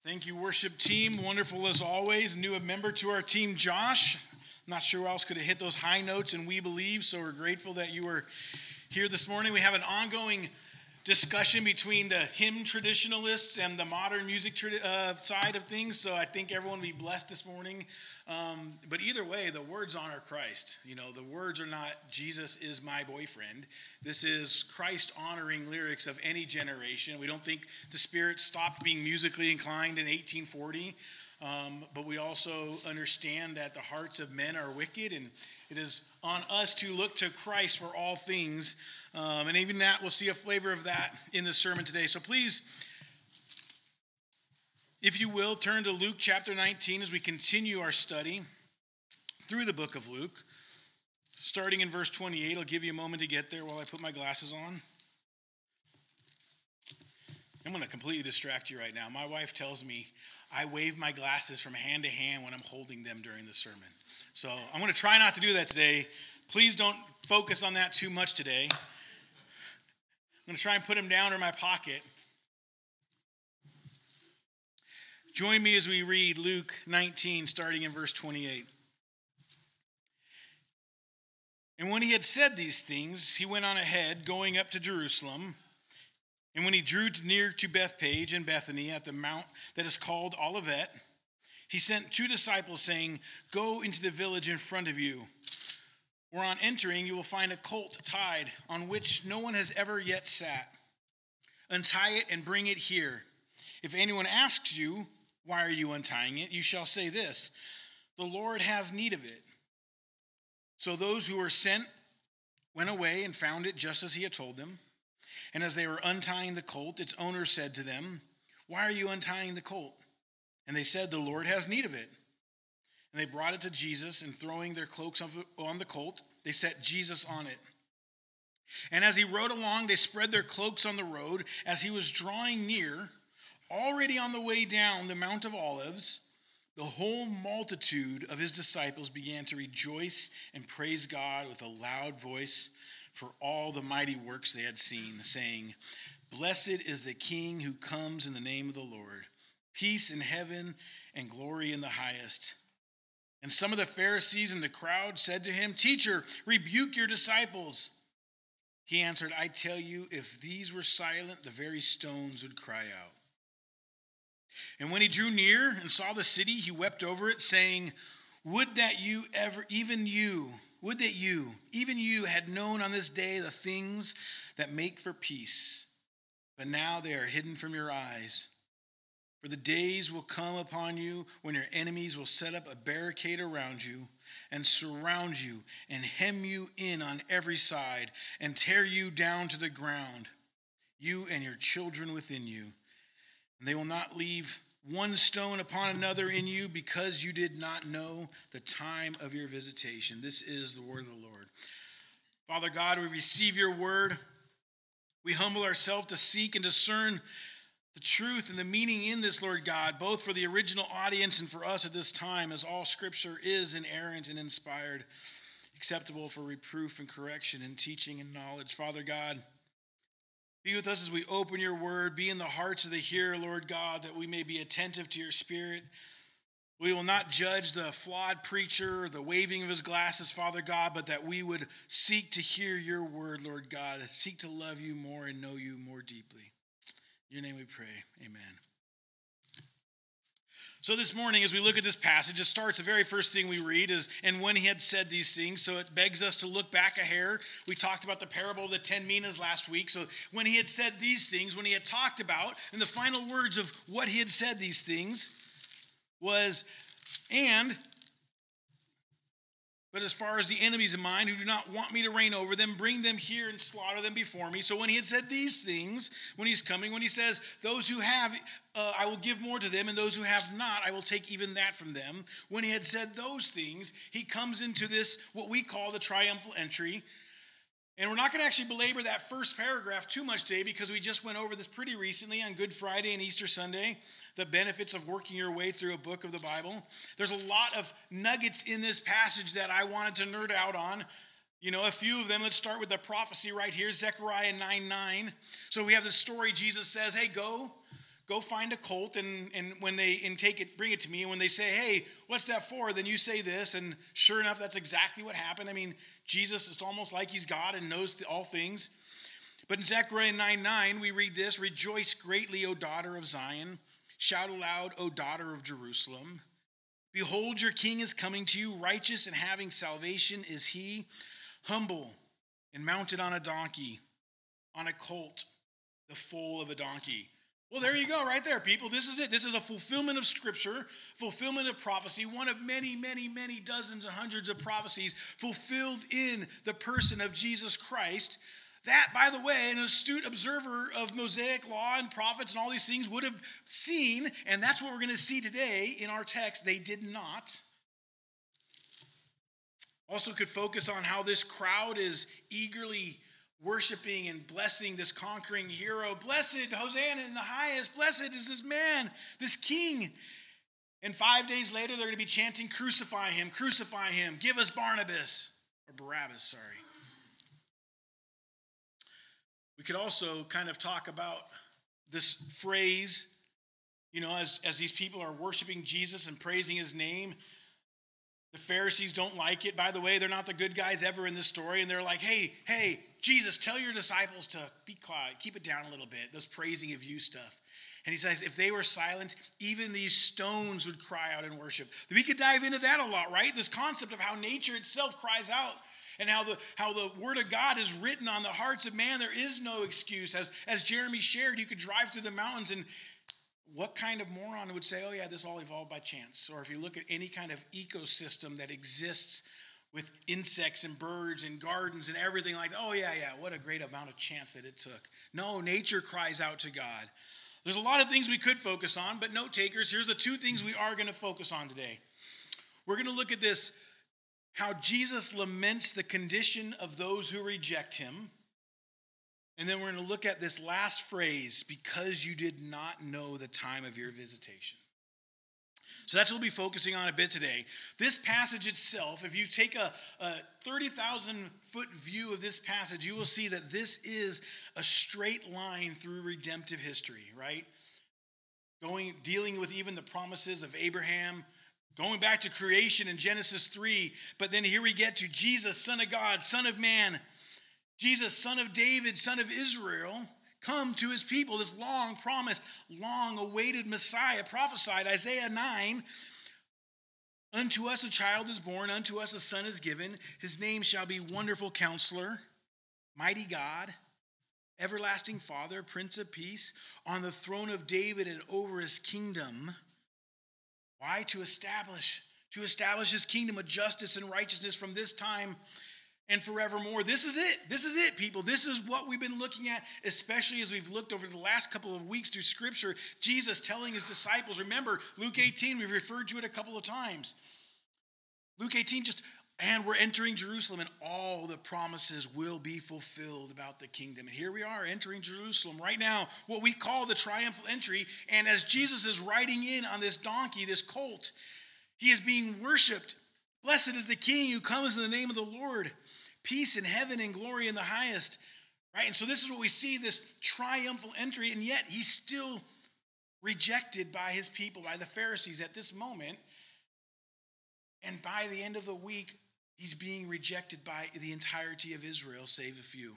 Thank you, worship team. Wonderful as always. New member to our team, Josh. I'm not sure who else could have hit those high notes in We Believe, so we're grateful that you were here this morning. We have an ongoing discussion between the hymn traditionalists and the modern music side of things, so I think everyone will be blessed this morning. But either way, the words honor Christ. You know, the words are not, Jesus is my boyfriend. This is Christ honoring lyrics of any generation. We don't think the Spirit stopped being musically inclined in 1840, but we also understand that the hearts of men are wicked, and it is on us to look to Christ for all things. And even that, we'll see a flavor of that in the sermon today. So please, if you will, turn to Luke chapter 19 as we continue our study through the book of Luke. Starting in verse 28, I'll give you a moment to get there while I put my glasses on. I'm going to completely distract you right now. My wife tells me I wave my glasses from hand to hand when I'm holding them during the sermon. So I'm going to try not to do that today. Please don't focus on that too much today. I'm going to try and put them down in my pocket. Join me as we read Luke 19, starting in verse 28. And when he had said these things, he went on ahead, going up to Jerusalem. And when he drew near to Bethphage and Bethany at the mount that is called Olivet, he sent 2 disciples, saying, "Go into the village in front of you, where on entering you will find a colt tied, on which no one has ever yet sat. Untie it and bring it here. If anyone asks you, 'Why are you untying it?' you shall say this, 'The Lord has need of it.'" So those who were sent went away and found it just as he had told them. And as they were untying the colt, its owner said to them, "Why are you untying the colt?" And they said, "The Lord has need of it." And they brought it to Jesus, and throwing their cloaks on the colt, they set Jesus on it. And as he rode along, they spread their cloaks on the road. As he was drawing near, already on the way down the Mount of Olives, the whole multitude of his disciples began to rejoice and praise God with a loud voice for all the mighty works they had seen, saying, "Blessed is the King who comes in the name of the Lord. Peace in heaven and glory in the highest." And some of the Pharisees in the crowd said to him, "Teacher, rebuke your disciples." He answered, "I tell you, if these were silent, the very stones would cry out." And when he drew near and saw the city, he wept over it, saying, Would that even you had known on this day the things that make for peace, but now they are hidden from your eyes. For the days will come upon you when your enemies will set up a barricade around you and surround you and hem you in on every side and tear you down to the ground, you and your children within you. And they will not leave one stone upon another in you, because you did not know the time of your visitation. This is the word of the Lord. Father God, we receive your word. We humble ourselves to seek and discern the truth and the meaning in this, Lord God, both for the original audience and for us at this time, as all scripture is inerrant and inspired, acceptable for reproof and correction and teaching and knowledge. Father God, be with us as we open your word. Be in the hearts of the hearer, Lord God, that we may be attentive to your spirit. We will not judge the flawed preacher or the waving of his glasses, Father God, but that we would seek to hear your word, Lord God, seek to love you more and know you more deeply. In your name we pray. Amen. So this morning, as we look at this passage, it starts, the very first thing we read is, "And when he had said these things," so it begs us to look back a hair. We talked about the parable of the 10 minas last week. So when he had said these things, when he had talked about, and the final words of what he had said these things was, but as far as the enemies of mine who do not want me to reign over them, bring them here and slaughter them before me. So when he had said these things, when he's coming, when he says, those who have, I will give more to them, and those who have not, I will take even that from them. When he had said those things, he comes into this, what we call the triumphal entry. And we're not going to actually belabor that first paragraph too much today, because we just went over this pretty recently on Good Friday and Easter Sunday, the benefits of working your way through a book of the Bible. There's a lot of nuggets in this passage that I wanted to nerd out on. You know, a few of them. Let's start with the prophecy right here, Zechariah 9:9. So we have the story. Jesus says, hey, go go find a colt, and take it, bring it to me. And when they say, hey, what's that for? Then you say this. And sure enough, that's exactly what happened. I mean, Jesus, it's almost like he's God and knows all things. But in Zechariah 9:9, we read this: rejoice greatly, O daughter of Zion. Shout aloud, O daughter of Jerusalem. Behold, your king is coming to you, righteous and having salvation is he, humble and mounted on a donkey, on a colt, the foal of a donkey. Well, there you go, right there, people. This is it. This is a fulfillment of Scripture, fulfillment of prophecy, one of many, many, many dozens and hundreds of prophecies fulfilled in the person of Jesus Christ. That, by the way, an astute observer of Mosaic law and prophets and all these things would have seen, and that's what we're going to see today in our text. They did not. Also could focus on how this crowd is eagerly worshiping and blessing this conquering hero. Blessed, Hosanna in the highest. Blessed is this man, this king. And 5 days later, they're going to be chanting, crucify him, give us Barnabas, or Barabbas, sorry. We could also kind of talk about this phrase, as these people are worshiping Jesus and praising his name. The Pharisees don't like it. By the way, they're not the good guys ever in this story. And they're like, hey, Jesus, tell your disciples to be quiet. Keep it down a little bit. This praising of you stuff. And he says, if they were silent, even these stones would cry out in worship. We could dive into that a lot, right? This concept of how nature itself cries out. And how the word of God is written on the hearts of man. There is no excuse. As Jeremy shared, you could drive through the mountains, and what kind of moron would say, oh yeah, this all evolved by chance? Or if you look at any kind of ecosystem that exists with insects and birds and gardens and everything like that, oh yeah, what a great amount of chance that it took. No, nature cries out to God. There's a lot of things we could focus on, but note takers, here's the two things we are going to focus on today. We're going to look at this, how Jesus laments the condition of those who reject him. And then we're going to look at this last phrase, because you did not know the time of your visitation. So that's what we'll be focusing on a bit today. This passage itself, if you take a 30,000-foot view of this passage, you will see that this is a straight line through redemptive history, right? Dealing with even the promises of Abraham, going back to creation in Genesis 3, but then here we get to Jesus, Son of God, Son of Man, Jesus, Son of David, Son of Israel, come to his people, this long promised, long awaited Messiah prophesied, Isaiah 9, unto us a child is born, unto us a son is given, his name shall be Wonderful Counselor, Mighty God, Everlasting Father, Prince of Peace, on the throne of David and over his kingdom. Why? To establish his kingdom of justice and righteousness from this time and forevermore. This is it, people. This is what we've been looking at, especially as we've looked over the last couple of weeks through Scripture. Jesus telling his disciples, remember, Luke 18, we've referred to it a couple of times. Luke 18, and we're entering Jerusalem, and all the promises will be fulfilled about the kingdom. And here we are entering Jerusalem right now, what we call the triumphal entry. And as Jesus is riding in on this donkey, this colt, he is being worshiped. Blessed is the King who comes in the name of the Lord. Peace in heaven and glory in the highest. Right? And so this is what we see, this triumphal entry, and yet he's still rejected by his people, by the Pharisees at this moment. And by the end of the week, he's being rejected by the entirety of Israel, save a few.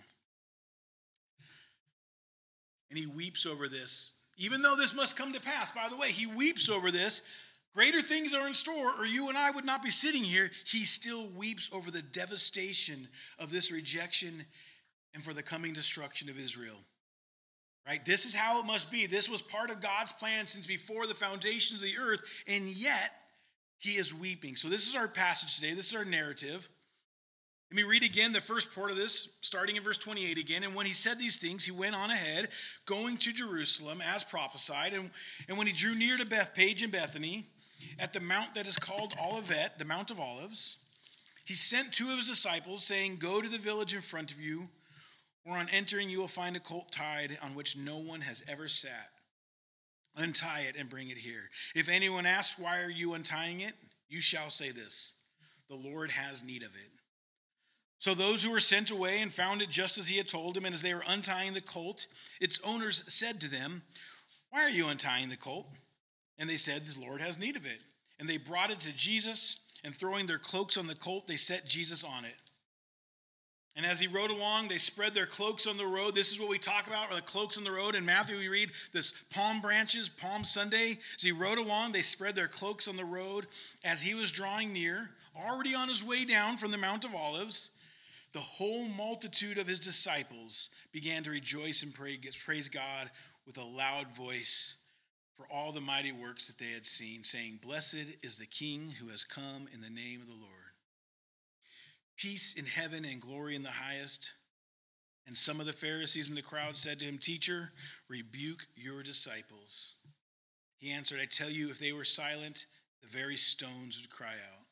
And he weeps over this. Even though this must come to pass, by the way, he weeps over this. Greater things are in store, or you and I would not be sitting here. He still weeps over the devastation of this rejection and for the coming destruction of Israel. Right? This is how it must be. This was part of God's plan since before the foundation of the earth, and yet he is weeping. So this is our passage today. This is our narrative. Let me read again the first part of this, starting in verse 28 again. And when he said these things, he went on ahead, going to Jerusalem as prophesied. And when he drew near to Bethpage and Bethany, at the mount that is called Olivet, the Mount of Olives, he sent two of his disciples, saying, go to the village in front of you, where on entering you will find a colt tied on which no one has ever sat. Untie it and bring it here. If anyone asks, why are you untying it? You shall say this, the Lord has need of it. So those who were sent away and found it just as he had told them, and as they were untying the colt, its owners said to them, "Why are you untying the colt?" And they said, "The Lord has need of it." And they brought it to Jesus, and throwing their cloaks on the colt, they set Jesus on it. And as he rode along, they spread their cloaks on the road. This is what we talk about, the cloaks on the road. In Matthew, we read this palm branches, Palm Sunday. As he rode along, they spread their cloaks on the road. As he was drawing near, already on his way down from the Mount of Olives, the whole multitude of his disciples began to rejoice and praise God with a loud voice for all the mighty works that they had seen, saying, "Blessed is the King who has come in the name of the Lord. Peace in heaven and glory in the highest." And some of the Pharisees in the crowd said to him, "Teacher, rebuke your disciples." He answered, "I tell you, if they were silent, the very stones would cry out."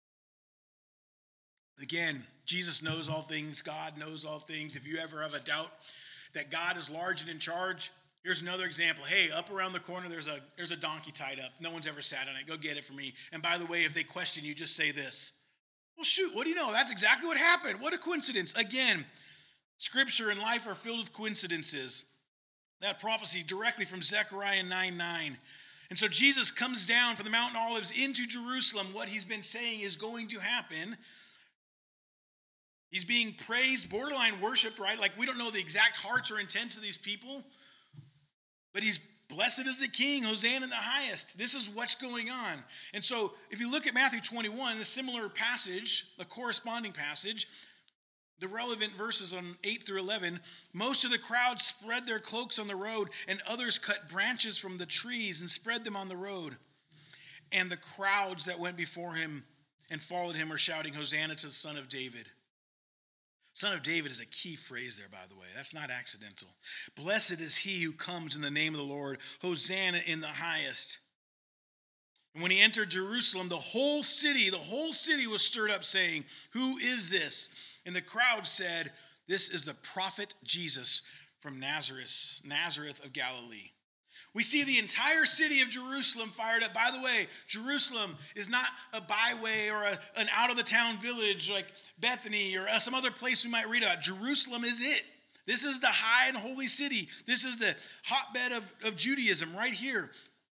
Again, Jesus knows all things. God knows all things. If you ever have a doubt that God is large and in charge, here's another example. Hey, up around the corner, there's a donkey tied up. No one's ever sat on it. Go get it for me. And by the way, if they question you, just say this: "Well, shoot, what do you know? That's exactly what happened. What a coincidence." Again, Scripture and life are filled with coincidences. That prophecy directly from Zechariah 9:9. And so Jesus comes down from the Mount of Olives into Jerusalem. What he's been saying is going to happen. He's being praised, borderline worshiped, right? Like, we don't know the exact hearts or intents of these people. But he's blessed is the King, Hosanna in the highest. This is what's going on. And so if you look at Matthew 21, a similar passage, a corresponding passage, the relevant verses on 8 through 11, most of the crowd spread their cloaks on the road, and others cut branches from the trees and spread them on the road. And the crowds that went before him and followed him were shouting, "Hosanna to the Son of David." Son of David is a key phrase there, by the way. That's not accidental. Blessed is he who comes in the name of the Lord. Hosanna in the highest. And when he entered Jerusalem, the whole city was stirred up, saying, "Who is this?" And the crowd said, "This is the prophet Jesus from Nazareth of Galilee." We see the entire city of Jerusalem fired up. By the way, Jerusalem is not a byway or an out-of-the-town village like Bethany or some other place we might read about. Jerusalem is it. This is the high and holy city. This is the hotbed of Judaism right here.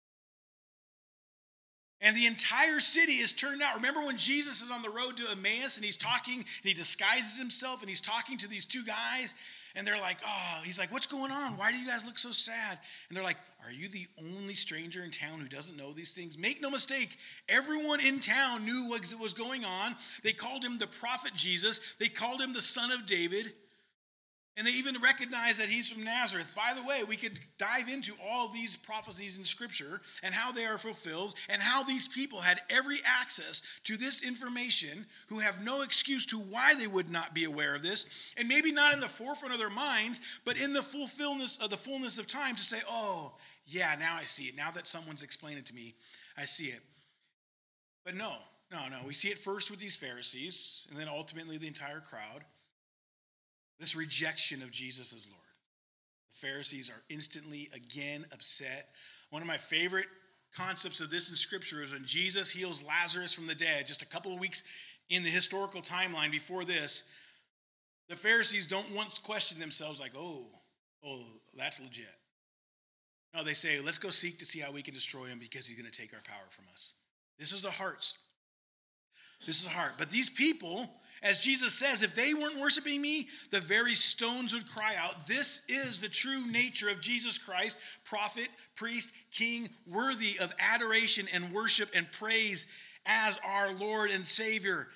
And the entire city is turned out. Remember when Jesus is on the road to Emmaus and he's talking, and he disguises himself and he's talking to these two guys, and they're like, he's like, "What's going on? Why do you guys look so sad?" And they're like, "Are you the only stranger in town who doesn't know these things?" Make no mistake, everyone in town knew what was going on. They called him the prophet Jesus. They called him the Son of David. And they even recognized that he's from Nazareth. By the way, we could dive into all these prophecies in Scripture and how they are fulfilled and how these people had every access to this information, who have no excuse to why they would not be aware of this. And maybe not in the forefront of their minds, but in the fullness of time to say, "Oh, yeah, now I see it. Now that someone's explained it to me, I see it." But no. We see it first with these Pharisees and then ultimately the entire crowd. This rejection of Jesus as Lord. The Pharisees are instantly again upset. One of my favorite concepts of this in Scripture is when Jesus heals Lazarus from the dead, just a couple of weeks in the historical timeline before this. The Pharisees don't once question themselves like, oh, that's legit. No, they say, "Let's go seek to see how we can destroy him because he's going to take our power from us." This is the hearts. This is the heart. But these people, as Jesus says, if they weren't worshiping me, the very stones would cry out. This is the true nature of Jesus Christ, prophet, priest, king, worthy of adoration and worship and praise as our Lord and Savior.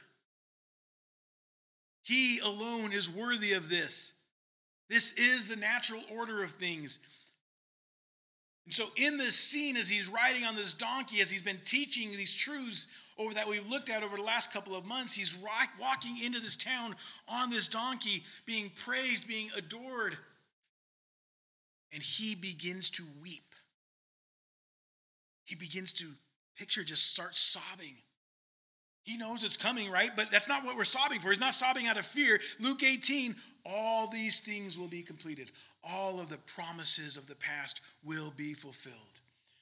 He alone is worthy of this. This is the natural order of things. And so in this scene, as he's riding on this donkey, as he's been teaching these truths that we've looked at over the last couple of months, he's walking into this town on this donkey, being praised, being adored. And he begins to weep. He begins to just start sobbing. He knows it's coming, right? But that's not what we're sobbing for. He's not sobbing out of fear. Luke 18, all these things will be completed. All of the promises of the past will be fulfilled.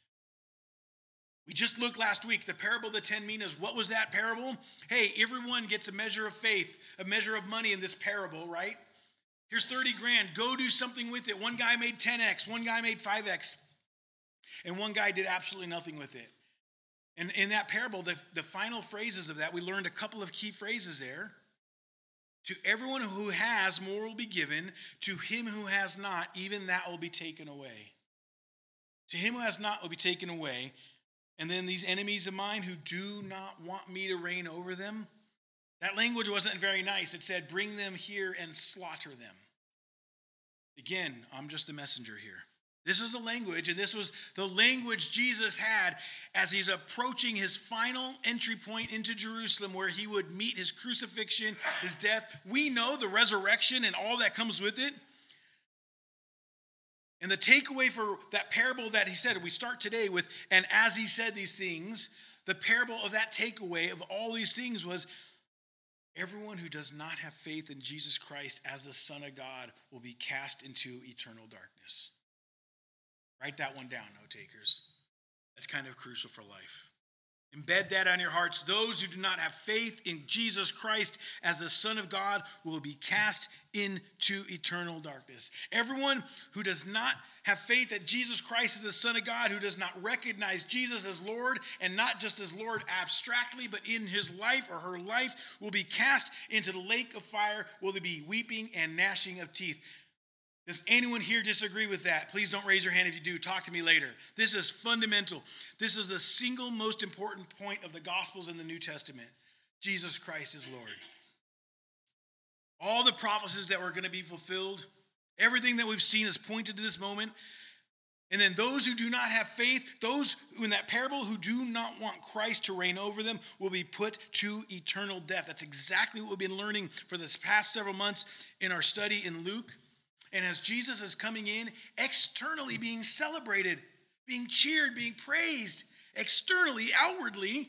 We just looked last week, the parable of the 10 minas. What was that parable? Hey, everyone gets a measure of faith, a measure of money in this parable, right? Here's 30 grand. Go do something with it. One guy made 10x. One guy made 5x. And one guy did absolutely nothing with it. And in that parable, the final phrases of that, we learned a couple of key phrases there. To everyone who has, more will be given. To him who has not, even that will be taken away. To him who has not will be taken away. And then these enemies of mine who do not want me to reign over them. That language wasn't very nice. It said, bring them here and slaughter them. Again, I'm just a messenger here. This is the language, and this was the language Jesus had as he's approaching his final entry point into Jerusalem, where he would meet his crucifixion, his death. We know the resurrection and all that comes with it. And the takeaway for that parable that he said, we start today with, and as he said these things, the parable of that takeaway of all these things was, everyone who does not have faith in Jesus Christ as the Son of God will be cast into eternal darkness. Write that one down, note takers. That's kind of crucial for life. Embed that on your hearts. Those who do not have faith in Jesus Christ as the Son of God will be cast into eternal darkness. Everyone who does not have faith that Jesus Christ is the Son of God, who does not recognize Jesus as Lord, and not just as Lord abstractly, but in his life or her life, will be cast into the lake of fire, will there be weeping and gnashing of teeth. Does anyone here disagree with that? Please don't raise your hand if you do. Talk to me later. This is fundamental. This is the single most important point of the Gospels in the New Testament. Jesus Christ is Lord. All the prophecies that were going to be fulfilled, everything that we've seen is pointed to this moment. And then those who do not have faith, those in that parable who do not want Christ to reign over them, will be put to eternal death. That's exactly what we've been learning for this past several months in our study in Luke. And as Jesus is coming in, externally being celebrated, being cheered, being praised, externally, outwardly,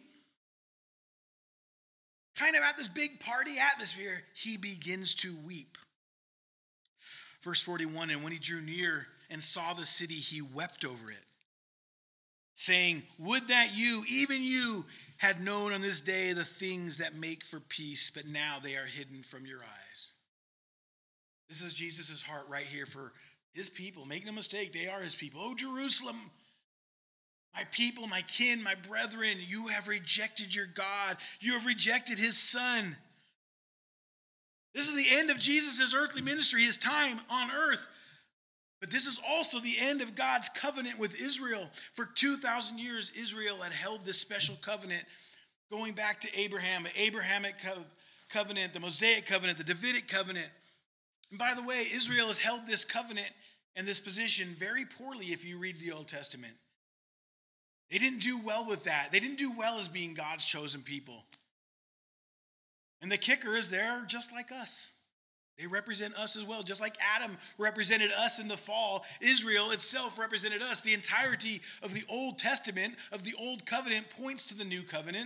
kind of at this big party atmosphere, he begins to weep. Verse 41, and when he drew near and saw the city, he wept over it, saying, would that you, even you, had known on this day the things that make for peace, but now they are hidden from your eyes. This is Jesus' heart right here for his people. Make no mistake, they are his people. Oh, Jerusalem, my people, my kin, my brethren, you have rejected your God. You have rejected his Son. This is the end of Jesus' earthly ministry, his time on earth. But this is also the end of God's covenant with Israel. For 2,000 years, Israel had held this special covenant going back to Abraham, the Abrahamic covenant, the Mosaic covenant, the Davidic covenant. And by the way, Israel has held this covenant and this position very poorly if you read the Old Testament. They didn't do well with that. They didn't do well as being God's chosen people. And the kicker is they're just like us. They represent us as well. Just like Adam represented us in the fall, Israel itself represented us. The entirety of the Old Testament, of the Old Covenant, points to the New Covenant.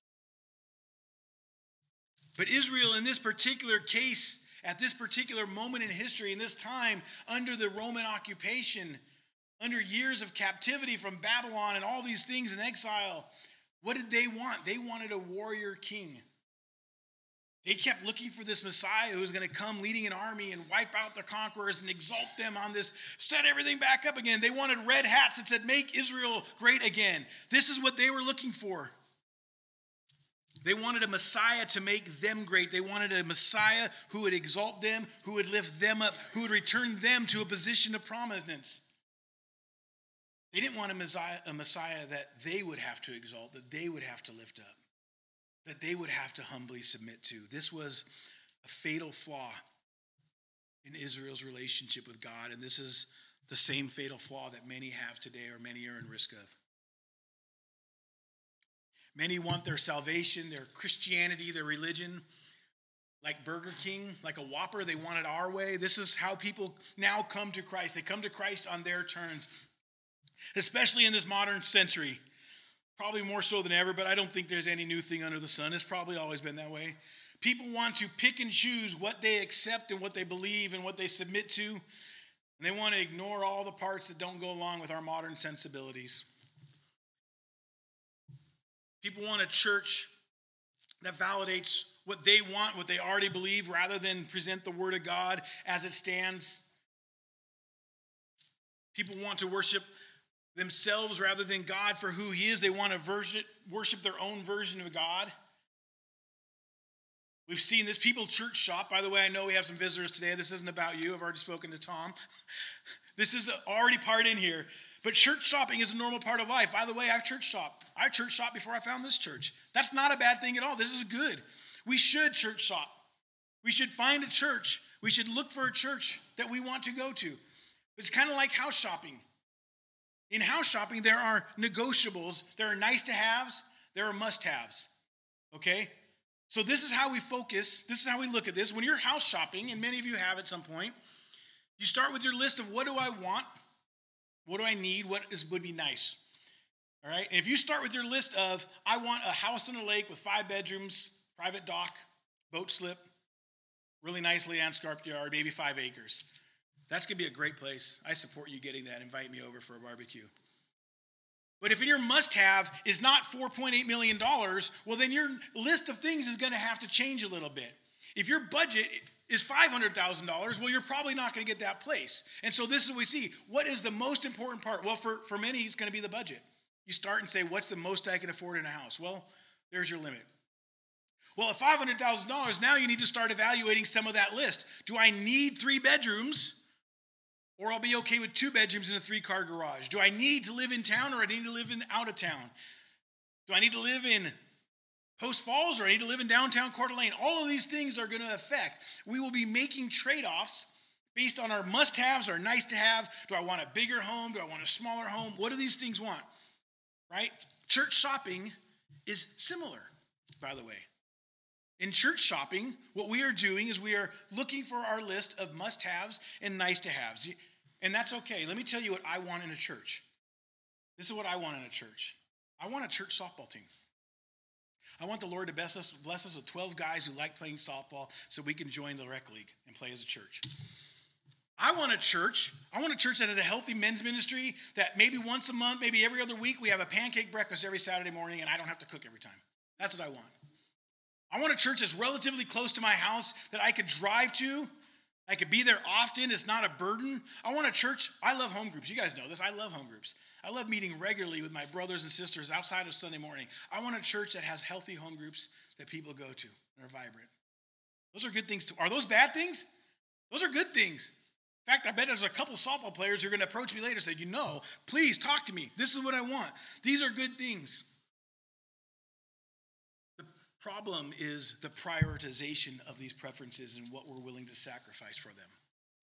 But Israel in this particular case, at this particular moment in history, in this time, under the Roman occupation, under years of captivity from Babylon and all these things in exile, what did they want? They wanted a warrior king. They kept looking for this Messiah who was going to come leading an army and wipe out their conquerors and exalt them on this, set everything back up again. They wanted red hats that said, make Israel great again. This is what they were looking for. They wanted a Messiah to make them great. They wanted a Messiah who would exalt them, who would lift them up, who would return them to a position of prominence. They didn't want a Messiah that they would have to exalt, that they would have to lift up, that they would have to humbly submit to. This was a fatal flaw in Israel's relationship with God, and this is the same fatal flaw that many have today, or many are in risk of. Many want their salvation, their Christianity, their religion, like Burger King, like a Whopper. They want it our way. This is how people now come to Christ. They come to Christ on their terms, especially in this modern century. Probably more so than ever, but I don't think there's any new thing under the sun. It's probably always been that way. People want to pick and choose what they accept and what they believe and what they submit to. And they want to ignore all the parts that don't go along with our modern sensibilities. People want a church that validates what they want, what they already believe, rather than present the Word of God as it stands. People want to worship themselves rather than God for who he is. They want to worship their own version of God. We've seen this. People church shop. By the way, I know we have some visitors today. This isn't about you. I've already spoken to Tom. This is already part in here. But church shopping is a normal part of life. By the way, I've church shopped. I church shopped before I found this church. That's not a bad thing at all. This is good. We should church shop. We should find a church. We should look for a church that we want to go to. It's kind of like house shopping. In house shopping, there are negotiables. There are nice to haves. There are must haves. Okay? So this is how we focus. This is how we look at this. When you're house shopping, and many of you have at some point, you start with your list of what do I want? What do I need? Would be nice? All right? And if you start with your list of, I want a house on a lake with 5 bedrooms, private dock, boat slip, really nice landscaped yard, maybe 5 acres. That's going to be a great place. I support you getting that. Invite me over for a barbecue. But if your must-have is not $4.8 million, well, then your list of things is going to have to change a little bit. If your budget is $500,000, well, you're probably not going to get that place. And so this is what we see. What is the most important part? Well, for many, it's going to be the budget. You start and say, what's the most I can afford in a house? Well, there's your limit. Well, at $500,000, now you need to start evaluating some of that list. Do I need 3 bedrooms? Or I'll be okay with 2 bedrooms in a 3-car garage. Do I need to live in town or I need to live in out of town? Do I need to live in Post Falls or I need to live in downtown Coeur d'Alene? All of these things are going to affect. We will be making trade-offs based on our must-haves, our nice-to-have. Do I want a bigger home? Do I want a smaller home? What do these things want? Right? Church shopping is similar, by the way. In church shopping, what we are doing is we are looking for our list of must-haves and nice-to-haves. And that's okay. Let me tell you what I want in a church. This is what I want in a church. I want a church softball team. I want the Lord to bless us with 12 guys who like playing softball so we can join the rec league and play as a church. I want a church that has a healthy men's ministry, that maybe once a month, maybe every other week, we have a pancake breakfast every Saturday morning and I don't have to cook every time. That's what I want. I want a church that's relatively close to my house that I could drive to. I could be there often. It's not a burden. I want a church. I love home groups. You guys know this. I love home groups. I love meeting regularly with my brothers and sisters outside of Sunday morning. I want a church that has healthy home groups that people go to and are vibrant. Those are good things. Are those bad things? Those are good things. In fact, I bet there's a couple softball players who are going to approach me later and say, please talk to me. This is what I want. These are good things. Problem is the prioritization of these preferences and what we're willing to sacrifice for them.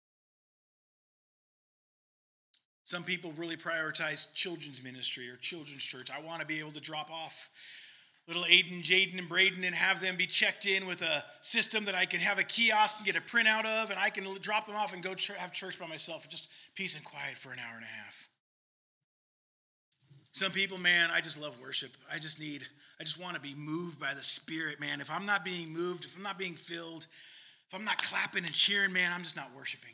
Some people really prioritize children's ministry or children's church. I want to be able to drop off little Aiden, Jaden, and Braden and have them be checked in with a system that I can have a kiosk and get a printout of, and I can drop them off and go have church by myself, just peace and quiet for an hour and a half. Some people, man, I just love worship. I just want to be moved by the Spirit, man. If I'm not being moved, if I'm not being filled, if I'm not clapping and cheering, man, I'm just not worshiping.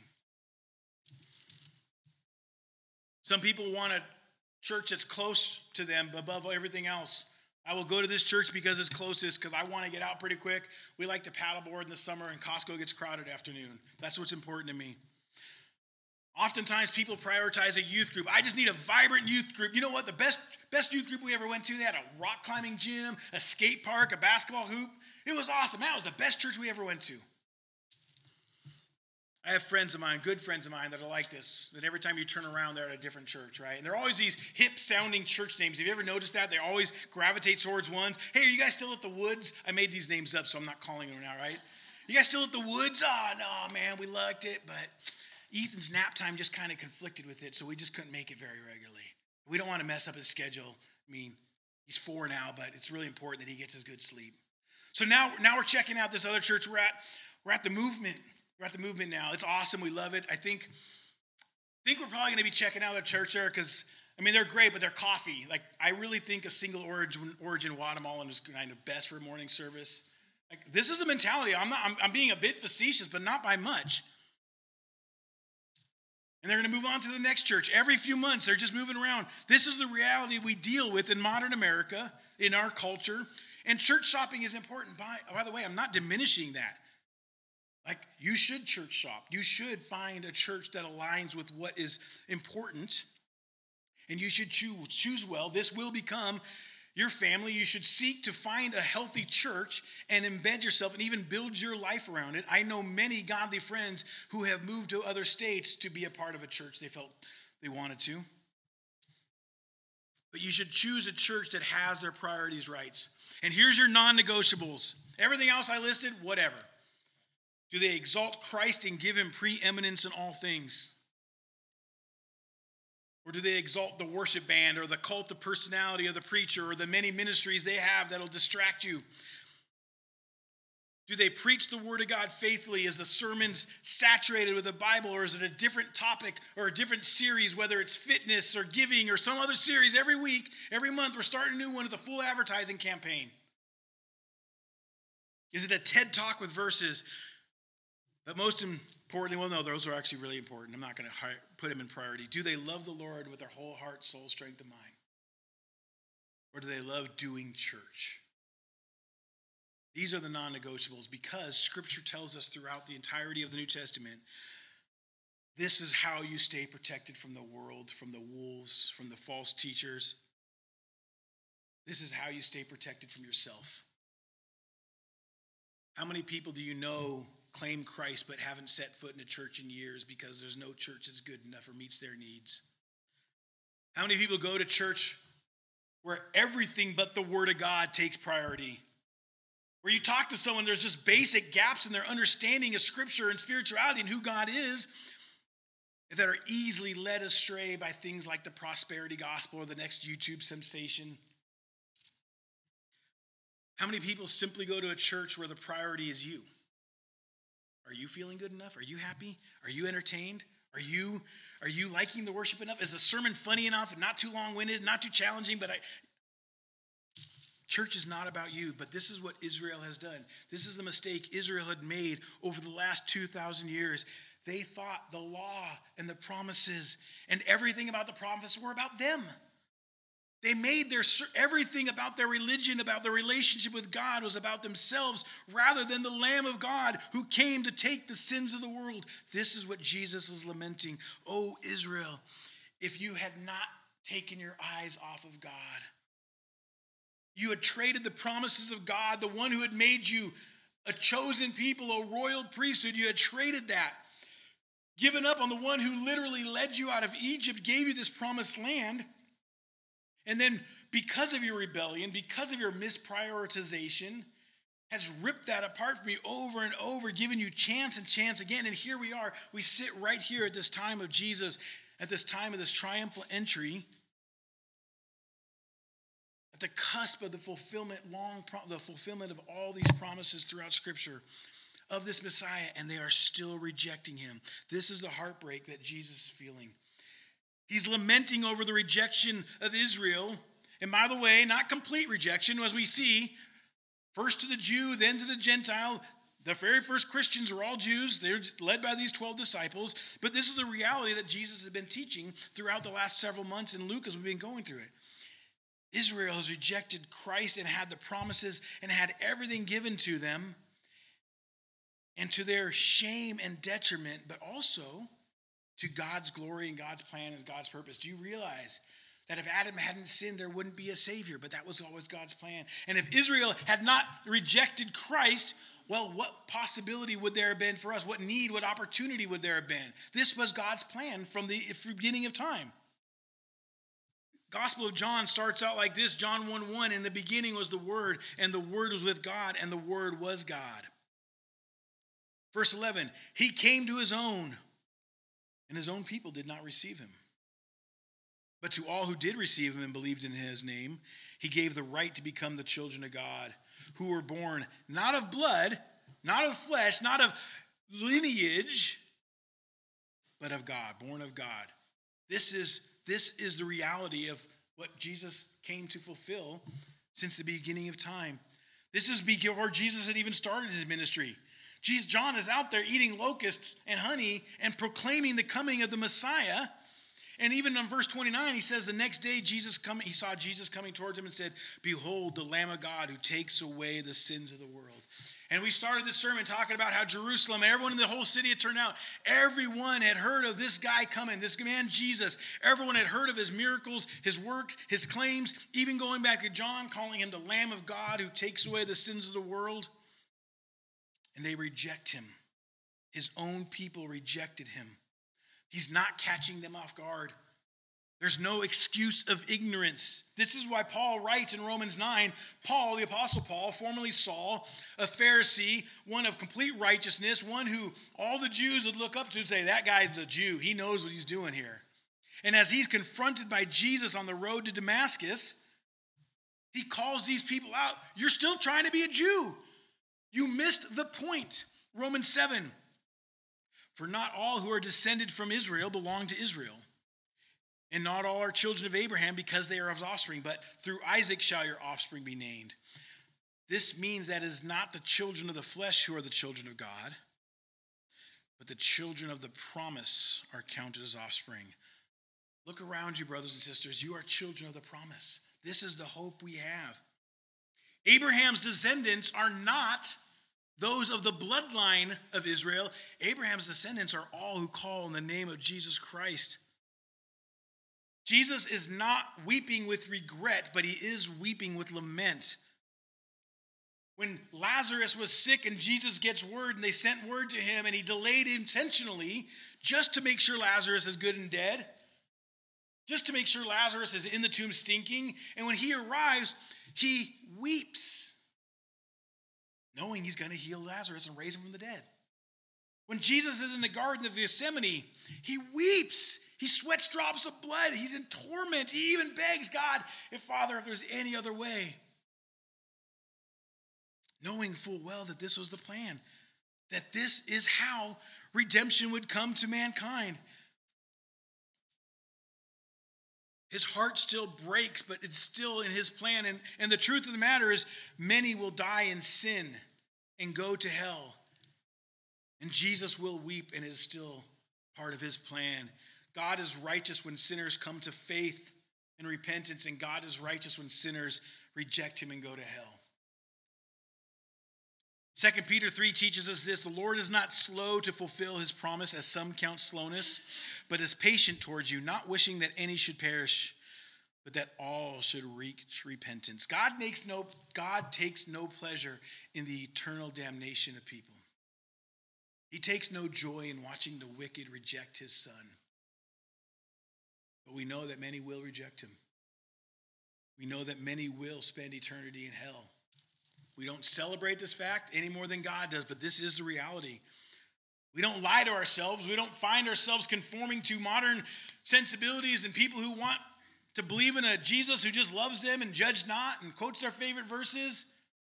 Some people want a church that's close to them above everything else. I will go to this church because it's closest, because I want to get out pretty quick. We like to paddleboard in the summer, and Costco gets crowded afternoon. That's what's important to me. Oftentimes, people prioritize a youth group. I just need a vibrant youth group. You know what? The best youth group we ever went to, they had a rock climbing gym, a skate park, a basketball hoop. It was awesome. That was the best church we ever went to. I have friends of mine, good friends of mine, that are like this, that every time you turn around, they're at a different church, right? And they're always these hip-sounding church names. Have you ever noticed that? They always gravitate towards ones. Hey, are you guys still at the Woods? I made these names up, so I'm not calling them now, right? You guys still at the Woods? Oh, no, man, we liked it, but Ethan's nap time just kind of conflicted with it, so we just couldn't make it very regularly. We don't want to mess up his schedule. I mean, he's 4 now, but it's really important that he gets his good sleep. So now we're checking out this other church. We're at the Movement. We're at the Movement now. It's awesome. We love it. I think we're probably going to be checking out their church there because, I mean, they're great, but their coffee. Like, I really think a single origin watermelon is kind of best for morning service. Like, this is the mentality. I'm being a bit facetious, but not by much. And they're going to move on to the next church. Every few months, they're just moving around. This is the reality we deal with in modern America, in our culture. And church shopping is important. By the way, I'm not diminishing that. Like, you should church shop. You should find a church that aligns with what is important. And you should choose well. This will become your family. You should seek to find a healthy church and embed yourself and even build your life around it. I know many godly friends who have moved to other states to be a part of a church they felt they wanted to. But you should choose a church that has their priorities right. And here's your non-negotiables. Everything else I listed, whatever. Do they exalt Christ and give him preeminence in all things? Or do they exalt the worship band or the cult of personality of the preacher or the many ministries they have that'll distract you? Do they preach the word of God faithfully? Is the sermons saturated with the Bible, or is it a different topic or a different series, whether it's fitness or giving or some other series every week, every month? We're starting a new one with a full advertising campaign. Is it a TED Talk with verses? But most importantly, well, no, those are actually really important. I'm not going to put them in priority. Do they love the Lord with their whole heart, soul, strength, and mind? Or do they love doing church? These are the non-negotiables, because Scripture tells us throughout the entirety of the New Testament, this is how you stay protected from the world, from the wolves, from the false teachers. This is how you stay protected from yourself. How many people do you know claim Christ but haven't set foot in a church in years because there's no church that's good enough or meets their needs? How many people go to church where everything but the Word of God takes priority? Where you talk to someone, there's just basic gaps in their understanding of Scripture and spirituality and who God is, that are easily led astray by things like the prosperity gospel or the next YouTube sensation. How many people simply go to a church where the priority is you? Are you feeling good enough? Are you happy? Are you entertained? Are you liking the worship enough? Is the sermon funny enough? Not too long-winded, not too challenging, but church is not about you, but this is what Israel has done. This is the mistake Israel had made over the last 2,000 years. They thought the law and the promises and everything about the promises were about them. They made everything about their religion, about their relationship with God, was about themselves rather than the Lamb of God who came to take the sins of the world. This is what Jesus is lamenting. Oh, Israel, if you had not taken your eyes off of God, you had traded the promises of God, the one who had made you a chosen people, a royal priesthood, you had traded that. Given up on the one who literally led you out of Egypt, gave you this promised land. And then because of your rebellion, because of your misprioritization, has ripped that apart from you over and over, giving you chance and chance again. And here we are. We sit right here at this time of Jesus, at this time of this triumphal entry, at the cusp of the fulfillment of all these promises throughout Scripture of this Messiah, and they are still rejecting him. This is the heartbreak that Jesus is feeling. He's lamenting over the rejection of Israel. And by the way, not complete rejection, as we see, first to the Jew, then to the Gentile. The very first Christians are all Jews. They're led by these 12 disciples. But this is the reality that Jesus has been teaching throughout the last several months in Luke as we've been going through it. Israel has rejected Christ and had the promises and had everything given to them, and to their shame and detriment, but also to God's glory and God's plan and God's purpose. Do you realize that if Adam hadn't sinned, there wouldn't be a Savior? But that was always God's plan. And if Israel had not rejected Christ, well, what possibility would there have been for us? What need, what opportunity would there have been? This was God's plan from the beginning of time. Gospel of John starts out like this. John 1:1, in the beginning was the Word, and the Word was with God, and the Word was God. Verse 11, he came to his own, and his own people did not receive him. But to all who did receive him and believed in his name, he gave the right to become the children of God, who were born not of blood, not of flesh, not of lineage, but of God, born of God. This is the reality of what Jesus came to fulfill since the beginning of time. This is before Jesus had even started his ministry. John is out there eating locusts and honey and proclaiming the coming of the Messiah. And even in verse 29, he says the next day he saw Jesus coming towards him and said, "Behold, the Lamb of God who takes away the sins of the world." And we started this sermon talking about how Jerusalem and everyone in the whole city had turned out. Everyone had heard of this guy coming, this man Jesus. Everyone had heard of his miracles, his works, his claims, even going back to John, calling him the Lamb of God who takes away the sins of the world. And they reject him. His own people rejected him. He's not catching them off guard. There's no excuse of ignorance. This is why Paul writes in Romans 9, Paul, the Apostle Paul, formerly Saul, a Pharisee, one of complete righteousness, one who all the Jews would look up to and say, that guy's a Jew. He knows what he's doing here. And as he's confronted by Jesus on the road to Damascus, he calls these people out. You're still trying to be a Jew. You missed the point. Romans 7, for not all who are descended from Israel belong to Israel. And not all are children of Abraham because they are of his offspring, but through Isaac shall your offspring be named. This means that it is not the children of the flesh who are the children of God, but the children of the promise are counted as offspring. Look around you, brothers and sisters. You are children of the promise. This is the hope we have. Abraham's descendants are not those of the bloodline of Israel. Abraham's descendants are all who call on the name of Jesus Christ. Jesus is not weeping with regret, but he is weeping with lament. When Lazarus was sick and Jesus gets word and they sent word to him and he delayed intentionally just to make sure Lazarus is good and dead, just to make sure Lazarus is in the tomb stinking. And when he arrives, he weeps, knowing he's going to heal Lazarus and raise him from the dead. When Jesus is in the Garden of Gethsemane, he weeps. He sweats drops of blood. He's in torment. He even begs God, Father, if there's any other way. Knowing full well that this was the plan, that this is how redemption would come to mankind. His heart still breaks, but it's still in his plan. And the truth of the matter is, many will die in sin and go to hell. And Jesus will weep, and it is still part of his plan. God is righteous when sinners come to faith and repentance, and God is righteous when sinners reject him and go to hell. 2 Peter 3 teaches us this: the Lord is not slow to fulfill his promise, as some count slowness, but is patient towards you, not wishing that any should perish, but that all should reach repentance. God takes no pleasure in the eternal damnation of people. He takes no joy in watching the wicked reject his son. But we know that many will reject him. We know that many will spend eternity in hell. We don't celebrate this fact any more than God does, but this is the reality. We don't lie to ourselves. We don't find ourselves conforming to modern sensibilities and people who want to believe in a Jesus who just loves them and judge not and quotes their favorite verses.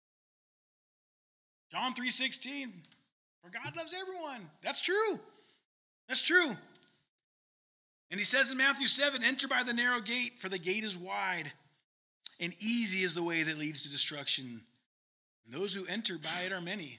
John 3:16, for God loves everyone. That's true. That's true. And he says in Matthew 7, enter by the narrow gate, for the gate is wide, and easy is the way that leads to destruction. And those who enter by it are many.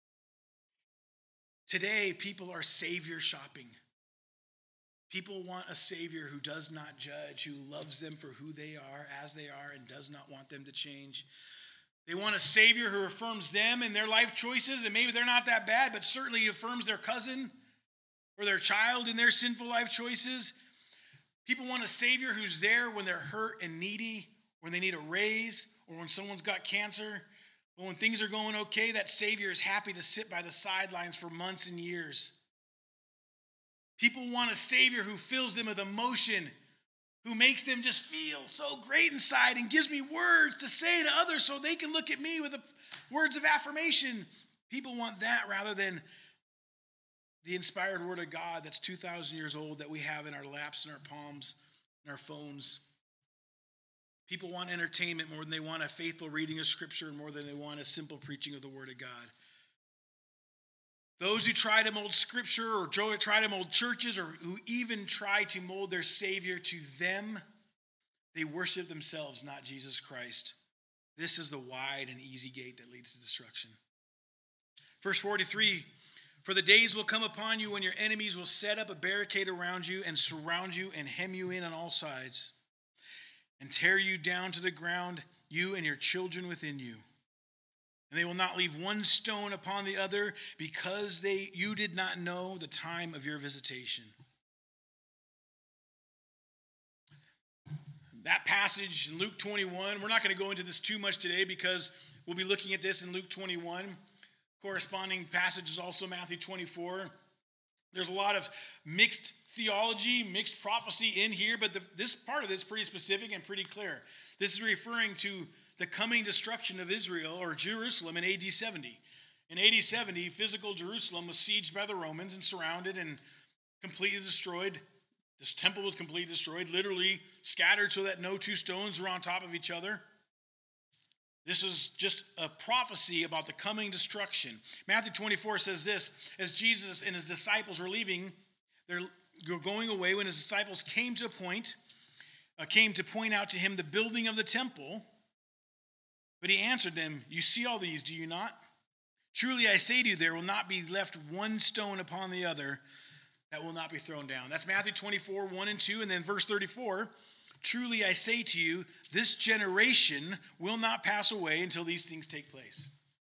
Today, people are savior shopping. People want a savior who does not judge, who loves them for who they are, as they are, and does not want them to change. They want a savior who affirms them and their life choices, and maybe they're not that bad, but certainly affirms their cousin or their child in their sinful life choices. People want a savior who's there when they're hurt and needy, when they need a raise, or when someone's got cancer. But when things are going okay, that savior is happy to sit by the sidelines for months and years. People want a savior who fills them with emotion, who makes them just feel so great inside and gives me words to say to others so they can look at me with words of affirmation. People want that rather than the inspired word of God that's 2,000 years old that we have in our laps and our palms and our phones. People want entertainment more than they want a faithful reading of Scripture and more than they want a simple preaching of the Word of God. Those who try to mold Scripture or try to mold churches or who even try to mold their Savior to them, they worship themselves, not Jesus Christ. This is the wide and easy gate that leads to destruction. Verse 43, for the days will come upon you when your enemies will set up a barricade around you and surround you and hem you in on all sides and tear you down to the ground, you and your children within you. And they will not leave one stone upon the other, because you did not know the time of your visitation. That passage in Luke 21, we're not going to go into this too much today because we'll be looking at this in Luke 21. Corresponding passage is also Matthew 24. There's a lot of mixed theology, mixed prophecy in here, but this part of it is pretty specific and pretty clear. This is referring to the coming destruction of Israel or Jerusalem in AD 70. In AD 70, physical Jerusalem was sieged by the Romans and surrounded and completely destroyed. This temple was completely destroyed, literally scattered so that no two stones were on top of each other. This is just a prophecy about the coming destruction. Matthew 24 says this: as Jesus and his disciples were leaving, they're going away, when his disciples came to point out to him the building of the temple. But he answered them, "You see all these, do you not? Truly I say to you, there will not be left one stone upon the other that will not be thrown down." That's Matthew 24, 1 and 2. And then verse 34, "Truly I say to you, this generation will not pass away until these things take place."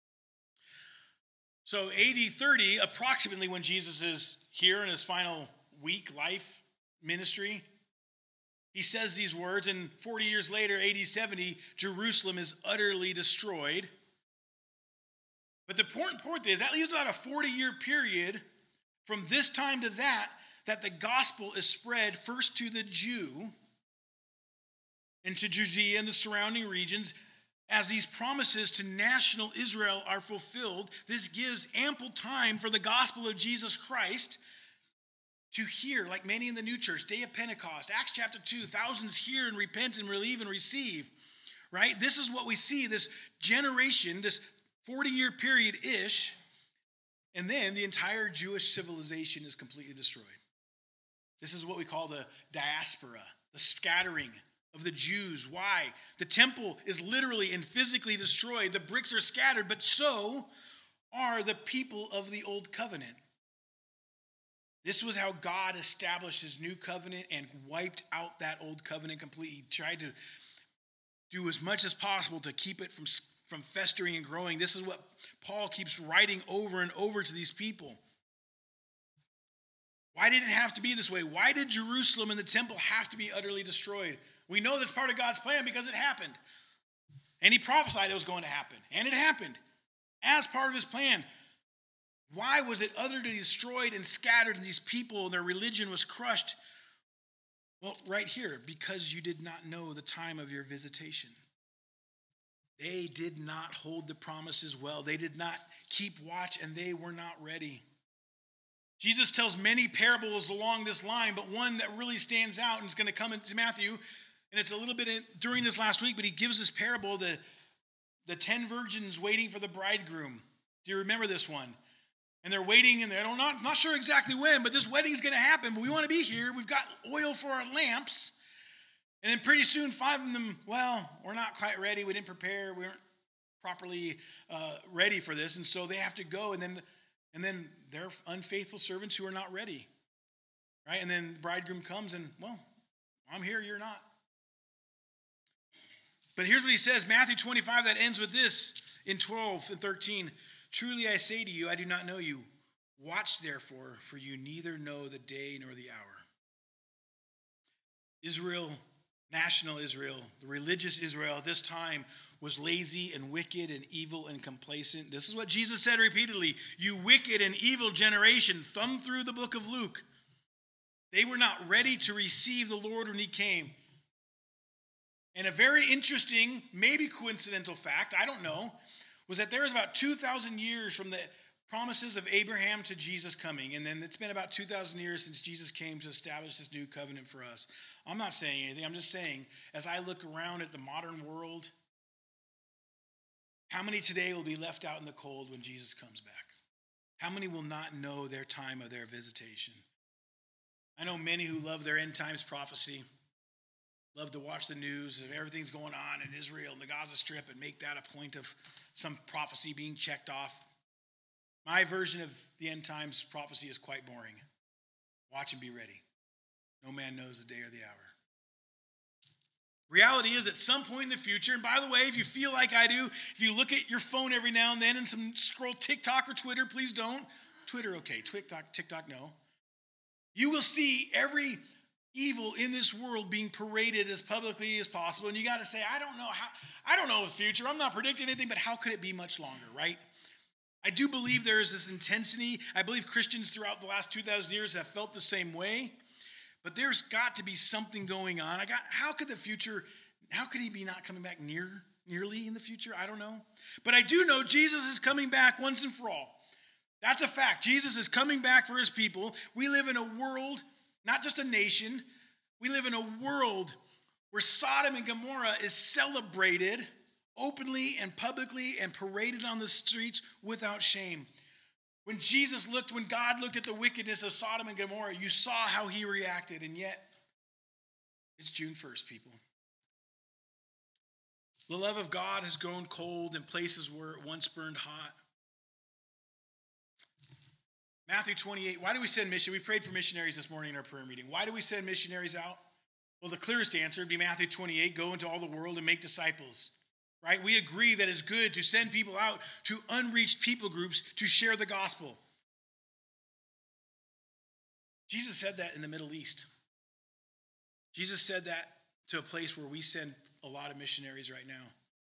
So AD 30, approximately when Jesus is here in his final week, life, ministry, he says these words, and 40 years later, AD 70, Jerusalem is utterly destroyed. But the important point is that leaves about a 40-year period from this time to that the gospel is spread first to the Jew and to Judea and the surrounding regions. As these promises to national Israel are fulfilled, this gives ample time for the gospel of Jesus Christ to hear, like many in the new church, day of Pentecost, Acts chapter 2, thousands hear and repent and believe and receive, right? This is what we see, this generation, this 40-year period-ish, and then the entire Jewish civilization is completely destroyed. This is what we call the diaspora, the scattering of the Jews. Why? The temple is literally and physically destroyed. The bricks are scattered, but so are the people of the old covenant. This was how God established his new covenant and wiped out that old covenant completely. He tried to do as much as possible to keep it from festering and growing. This is what Paul keeps writing over and over to these people. Why did it have to be this way? Why did Jerusalem and the temple have to be utterly destroyed? We know that's part of God's plan because it happened. And he prophesied it was going to happen. And it happened as part of his plan. Why was it utterly destroyed and scattered, and these people and their religion was crushed? Well, right here, because you did not know the time of your visitation. They did not hold the promises well. They did not keep watch, and they were not ready. Jesus tells many parables along this line, but one that really stands out and is going to come into Matthew, and it's a little bit during this last week, but he gives this parable, the 10 virgins waiting for the bridegroom. Do you remember this one? And they're waiting, and they're not sure exactly when, but this wedding is going to happen, but we want to be here. We've got oil for our lamps. And then pretty soon, 5 of them, well, we're not quite ready. We didn't prepare. We weren't properly ready for this. And so they have to go, and then they're unfaithful servants who are not ready. Right? And then the bridegroom comes, and, well, I'm here, you're not. But here's what he says, Matthew 25, that ends with this in 12 and 13. "Truly I say to you, I do not know you. Watch therefore, for you neither know the day nor the hour." Israel, national Israel, the religious Israel at this time was lazy and wicked and evil and complacent. This is what Jesus said repeatedly. "You wicked and evil generation," thumb through the book of Luke. They were not ready to receive the Lord when he came. And a very interesting, maybe coincidental fact, I don't know, was that there was about 2,000 years from the promises of Abraham to Jesus coming. And then it's been about 2,000 years since Jesus came to establish this new covenant for us. I'm not saying anything. I'm just saying, as I look around at the modern world, how many today will be left out in the cold when Jesus comes back? How many will not know their time of their visitation? I know many who love their end times prophecy, love to watch the news of everything's going on in Israel and the Gaza Strip and make that a point of some prophecy being checked off. My version of the end times prophecy is quite boring. Watch and be ready. No man knows the day or the hour. Reality is at some point in the future, and by the way, if you feel like I do, if you look at your phone every now and then and scroll TikTok or Twitter, please don't. Twitter, okay. TikTok, no. You will see every evil in this world being paraded as publicly as possible, and you got to say, I don't know the future. I'm not predicting anything, but how could it be much longer, right? I do believe there is this intensity. I believe Christians throughout the last 2,000 years have felt the same way. But there's got to be something going on. How could he be not coming back nearly in the future? I don't know. But I do know Jesus is coming back once and for all. That's a fact. Jesus is coming back for his people. We live in a world, not just a nation. We live in a world where Sodom and Gomorrah is celebrated openly and publicly and paraded on the streets without shame. When God looked at the wickedness of Sodom and Gomorrah, you saw how he reacted, and yet it's June 1st, people. The love of God has grown cold in places where it once burned hot. Matthew 28, why do we send missionaries? We prayed for missionaries this morning in our prayer meeting. Why do we send missionaries out? Well, the clearest answer would be Matthew 28, go into all the world and make disciples. Right? We agree that it's good to send people out to unreached people groups to share the gospel. Jesus said that in the Middle East. Jesus said that to a place where we send a lot of missionaries right now.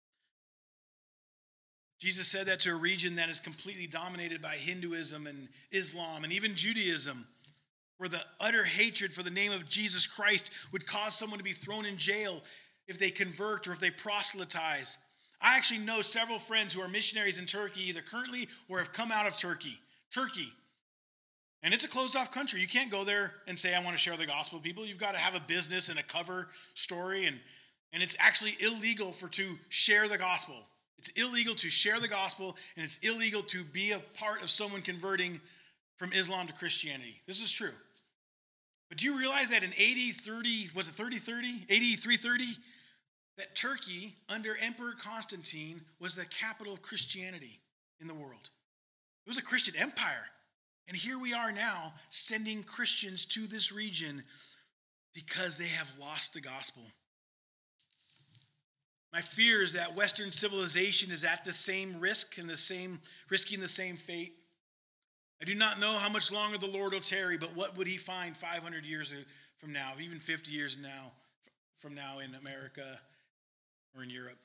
Jesus said that to a region that is completely dominated by Hinduism and Islam and even Judaism, where the utter hatred for the name of Jesus Christ would cause someone to be thrown in jail if they convert or if they proselytize. I actually know several friends who are missionaries in Turkey, either currently or have come out of Turkey. And it's a closed-off country. You can't go there and say, I want to share the gospel with people. You've got to have a business and a cover story, and it's actually illegal to share the gospel. It's illegal to share the gospel, and it's illegal to be a part of someone converting from Islam to Christianity. This is true. But do you realize that in AD 330, that Turkey, under Emperor Constantine, was the capital of Christianity in the world? It was a Christian empire. And here we are now sending Christians to this region because they have lost the gospel. My fear is that Western civilization is at the same risk and risking the same fate. I do not know how much longer the Lord will tarry, but what would he find 500 years from now, even 50 years from now in America or in Europe?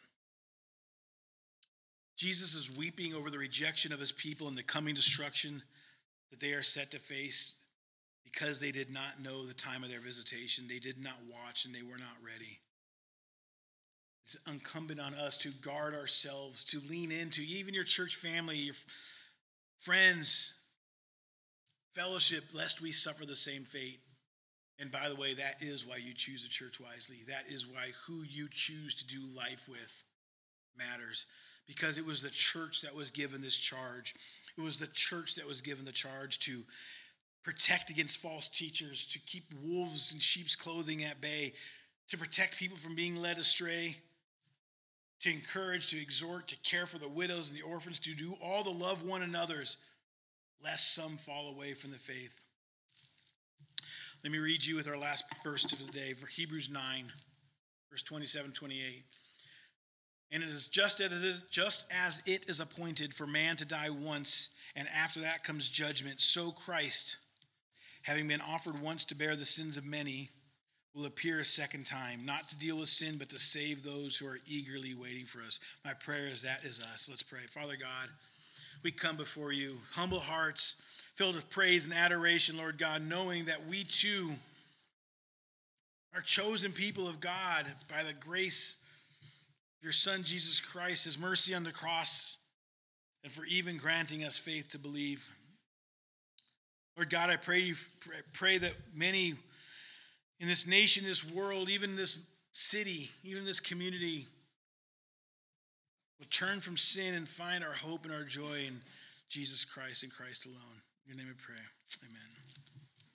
Jesus is weeping over the rejection of his people and the coming destruction that they are set to face because they did not know the time of their visitation. They did not watch and they were not ready. It's incumbent on us to guard ourselves, to lean into even your church family, your friends, fellowship, lest we suffer the same fate. And by the way, that is why you choose a church wisely. That is why who you choose to do life with matters. Because it was the church that was given this charge. It was the church that was given the charge to protect against false teachers, to keep wolves in sheep's clothing at bay, to protect people from being led astray, to encourage, to exhort, to care for the widows and the orphans, to do all to love one another's, lest some fall away from the faith. Let me read you with our last verse of the day, for Hebrews 9, verse 27-28. And it is just as it is appointed for man to die once, and after that comes judgment, so Christ, having been offered once to bear the sins of many, will appear a second time, not to deal with sin, but to save those who are eagerly waiting for us. My prayer is that is us. Let's pray. Father God, we come before you, humble hearts, filled with praise and adoration, Lord God, knowing that we too are chosen people of God by the grace of your Son, Jesus Christ, his mercy on the cross, and for even granting us faith to believe. Lord God, I pray that many in this nation, this world, even this city, even this community, will turn from sin and find our hope and our joy in Jesus Christ and Christ alone. In your name we pray. Amen.